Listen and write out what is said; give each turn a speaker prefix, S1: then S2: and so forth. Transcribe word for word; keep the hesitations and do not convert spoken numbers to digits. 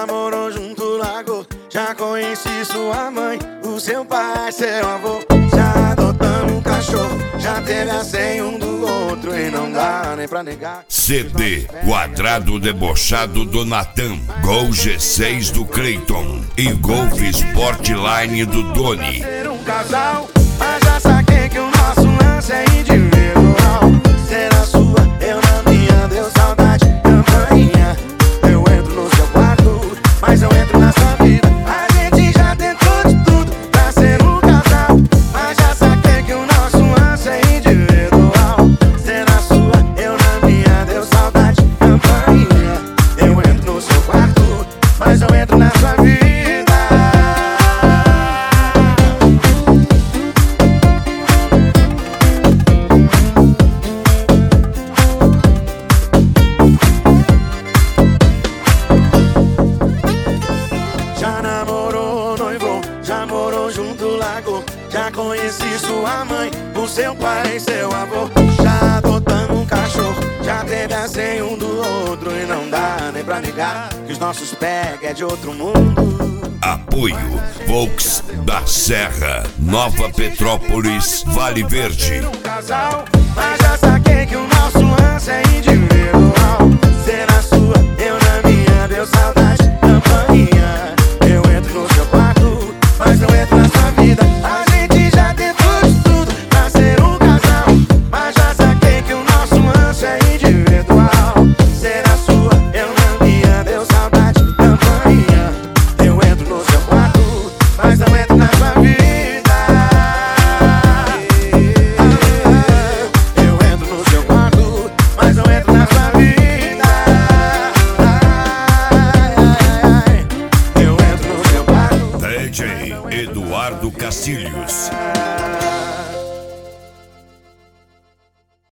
S1: namorou junto, largou. Já conheci sua mãe, o seu pai, seu avô. Já adotamos um cachorro, já teve a senha um do outro e não dá nem pra negar.
S2: C D Quadrado Debochado do Natan, Gol G seis do Cleiton e Golf Sportline do Doni.
S1: Ser um casal, mas já saquei que o nosso lance é individual. Será sua, eu na minha, deu saudade, campainha. Eu entro no seu quarto, mas eu entro na sua vida. A gente já tentou de tudo pra ser um casal, mas já saquei que o nosso lance é individual. Será sua, eu na minha, deu saudade, campainha. Eu entro no seu quarto, mas eu entro na sua vida. Já namorou, noivou, já morou junto, largou. Já conheci sua mãe, o seu pai e seu avô. Já adotamos um cachorro, já teve a senha um do outro e não dá nem pra negar que os nossos pega é de outro mundo.
S2: Apoio Volks da Serra, Nova Petrópolis, Vale Verde.
S1: Um casal, mas já saquei que o nosso lance é individual. Será sua, eu na minha, deu saudade, campainha. Eu entro no seu quarto, mas não entro na sua vida. A gente já tentou de tudo pra ser um casal, mas já saquei que o nosso lance é individual. Será sua, eu na minha, deu saudade, campainha. Eu entro no seu quarto, mas não entro na sua vida. Eu entro no seu quarto, mas não entro na sua vida. Eu entro no seu quarto.
S2: D J Eduardo Castilhos.